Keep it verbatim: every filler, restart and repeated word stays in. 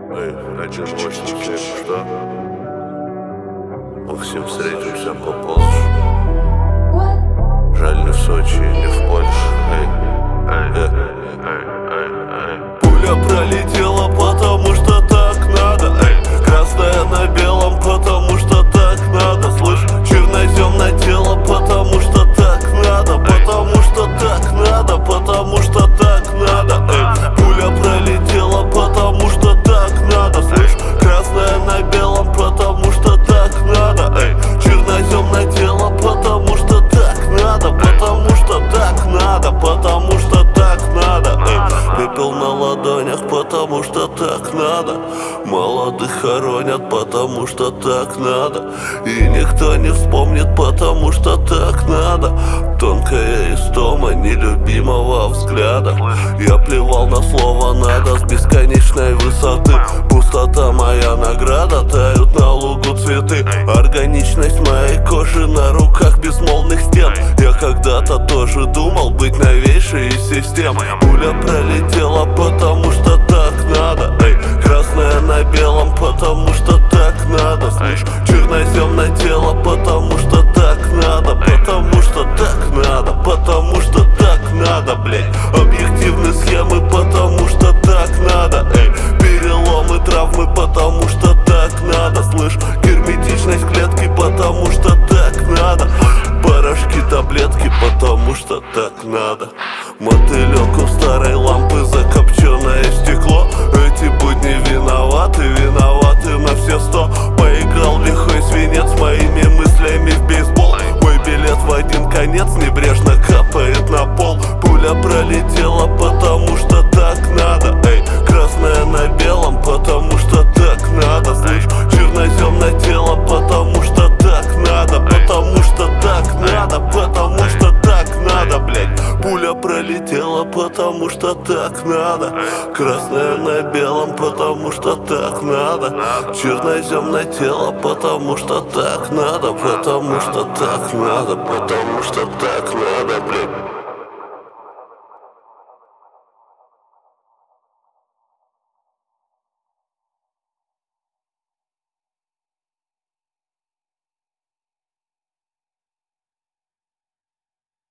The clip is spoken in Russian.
Эй, один восемь семь, что? Максим, встретимся попозже. Жаль, не в Сочи, не в Польше. Эй, эй, эй, эй, эй, эй. Пуля пролетела, потому что так надо. Эй, красная на белом, потому что так надо. Слышь, черноземное тело, потому что так надо. Потому что так надо, потому что так надо. Эй, пуля пролетела, потому что так надо. Слышь, красная на белом, потому что так надо. Эй, черноземное тело, потому что так надо. Потому что так надо, потому что так надо. Эй, пепел на ладонях, потому что так надо. Молодых хоронят, потому что так надо. И никто не вспомнит, потому что так надо. Тонкая истома нелюбимого взгляда. Я плевал на слово «надо» с бесконечной высоты. Пустота моя награда, тают на лугу цветы. Органичность моей кожи на руках безмолвных стен. Я когда-то тоже думал быть новейшей из систем. Пуля пролетела, потому что так надо. Эй, красная на белом, потому что так надо. Слышь, черноземное тело, потому что так надо. Потому что так надо, потому что так надо, блять. Объективные схемы, потому что так надо. Эй, переломы, травмы, потому что так надо. Слышь, герметичность клетки, потому что так надо. Порошки, таблетки, потому что так надо. Мотылек у старой лампы, закопченное стекло. Эти будни виноваты, виноваты на все сто. Поиграл лихой свинец моими мыслями в бейсбол. Мой билет в один конец небрежно капает на пол. Пуля пролетела, потому что так надо. Эй, красная на белом, потому что так надо. Слышь, черноземное тело, потому что так надо. Потому что так надо, потому что так надо, блять. Пуля пролетела, потому что так надо. Красная на белом, потому что так надо. Черноземное тело, потому что так надо. Потому что так надо, потому что так надо, блять.